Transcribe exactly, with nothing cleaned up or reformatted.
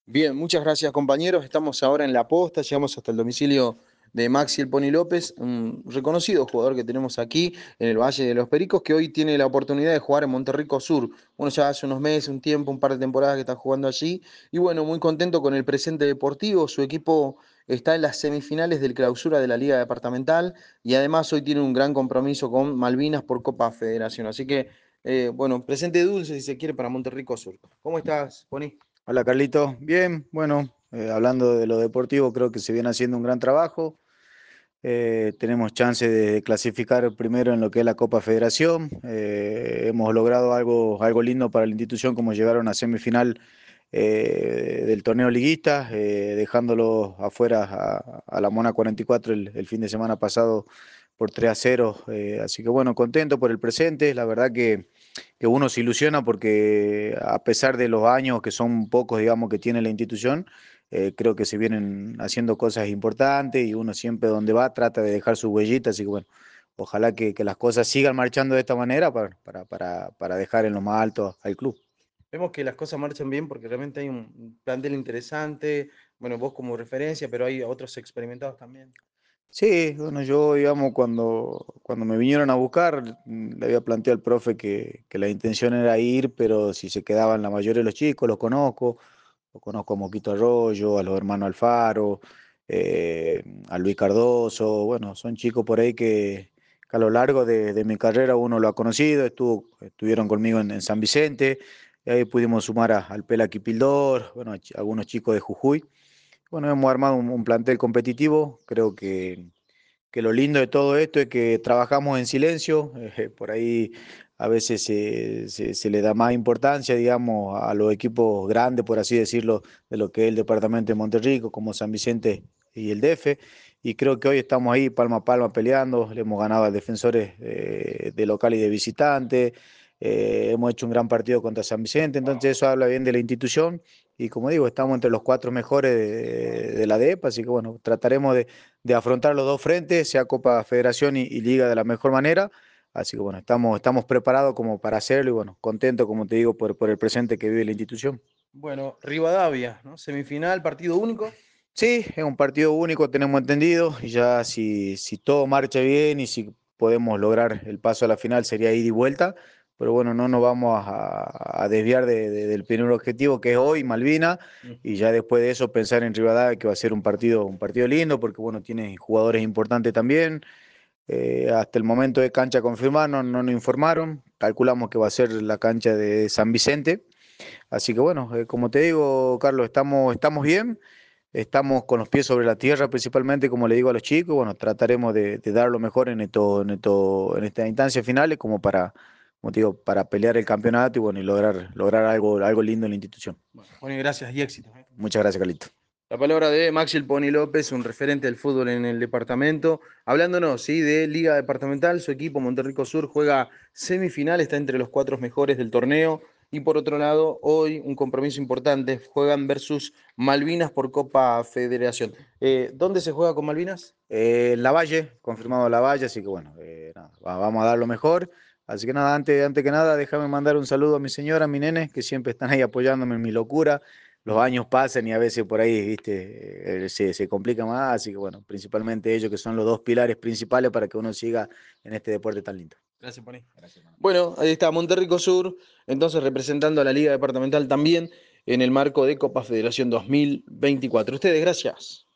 Bien, muchas gracias compañeros. Estamos ahora en La Posta, llegamos hasta el domicilio de Maxi El Pony López, un reconocido jugador que tenemos aquí en el Valle de los Pericos, que hoy tiene la oportunidad de jugar en Monterrico Sur. Bueno, ya hace unos meses, un tiempo, un par de temporadas que está jugando allí. Y bueno, muy contento con el presente deportivo. Su equipo está en las semifinales del clausura de la Liga Departamental y además hoy tiene un gran compromiso con Malvinas por Copa Federación. Así que, eh, bueno, presente dulce si se quiere para Monterrico Sur. ¿Cómo estás, Pony? Hola Carlito, bien, bueno, eh, hablando de lo deportivo, creo que se viene haciendo un gran trabajo. Eh, tenemos chance de clasificar primero en lo que es la Copa Federación. Eh, hemos logrado algo, algo lindo para la institución, como llegar a una semifinal eh, del torneo liguista, eh, dejándolo afuera a, a la Mona cuarenta y cuatro el, el fin de semana pasado por tres a cero. Eh, así que bueno, contento por el presente. La verdad que, que uno se ilusiona porque a pesar de los años que son pocos, digamos, que tiene la institución, eh, creo que se vienen haciendo cosas importantes y uno siempre donde va trata de dejar su huellita, así que bueno, ojalá que, que las cosas sigan marchando de esta manera para, para, para, para dejar en lo más alto al club. Vemos que las cosas marchan bien porque realmente hay un plantel interesante, bueno, vos como referencia, pero hay otros experimentados también. Sí, bueno, yo, digamos, cuando, cuando me vinieron a buscar, mm, le había planteado al profe que, que la intención era ir, pero si se quedaban la mayoría de los chicos, los conozco, los conozco a Moquito Arroyo, a los hermanos Alfaro, eh, a Luis Cardoso, bueno, son chicos por ahí que, que a lo largo de, de mi carrera uno lo ha conocido, estuvo, estuvieron conmigo en, en San Vicente, y ahí pudimos sumar a- al Pela Quipildor, bueno, a chi- algunos chicos de Jujuy. Bueno, hemos armado un, un plantel competitivo, creo que que lo lindo de todo esto es que trabajamos en silencio, eh, por ahí a veces se, se- se le da más importancia, digamos, a los equipos grandes, por así decirlo, de lo que es el departamento de Monterrico, como San Vicente y el D F, y creo que hoy estamos ahí palma a palma peleando, le hemos ganado a defensores eh, de local y de visitante, eh, hemos hecho un gran partido contra San Vicente, entonces eso habla bien de la institución. Y como digo, estamos entre los cuatro mejores de, de la D E P, así que bueno, trataremos de, de afrontar los dos frentes, sea Copa Federación y, y Liga de la mejor manera. Así que bueno, estamos, estamos preparados como para hacerlo y bueno, contento, como te digo, por, por el presente que vive la institución. Bueno, Rivadavia, ¿no? Semifinal, partido único. Sí, es un partido único, tenemos entendido, y ya si, si todo marcha bien y si podemos lograr el paso a la final sería ida y vuelta, pero bueno, no nos vamos a, a desviar de- de- del primer objetivo que es hoy, Malvina, y Ujú. ya después de eso pensar en Rivadavia que va a ser un partido, un partido lindo, porque bueno, tiene jugadores importantes también. Eh, hasta el momento de cancha confirmada no, no nos informaron, calculamos que va a ser la cancha de San Vicente. Así que bueno, eh, como te digo, Carlos, estamos, estamos bien, estamos con los pies sobre la tierra principalmente, como le digo a los chicos, bueno, trataremos de, de dar lo mejor en esto, en esto, en estas instancias finales como para, como te digo, para pelear el campeonato y bueno, y lograr, lograr algo, algo lindo en la institución. Bueno, Pony, gracias y éxito. ¿eh? Muchas gracias, Carlito. La palabra de Maxi El Pony López, un referente del fútbol en el departamento. Hablándonos, ¿sí? De Liga Departamental, su equipo Monterrico Sur juega semifinal, está entre los cuatro mejores del torneo. Y por otro lado, hoy un compromiso importante, juegan versus Malvinas por Copa Federación. Eh, ¿dónde se juega con Malvinas? Eh, Lavalle, confirmado Lavalle, así que bueno, eh, nada, va- vamos a dar lo mejor. Así que nada, antes, antes que nada, déjame mandar un saludo a mi señora, a mi nene, que siempre están ahí apoyándome en mi locura. Los años pasan y a veces por ahí, viste, eh, se, se complica más, así que bueno, principalmente ellos que son los dos pilares principales para que uno siga en este deporte tan lindo. Gracias, Pony. Gracias, hermano. Bueno, ahí está Monterrico Sur, entonces representando a la Liga Departamental también en el marco de Copa Federación dos mil veinticuatro. Ustedes, gracias.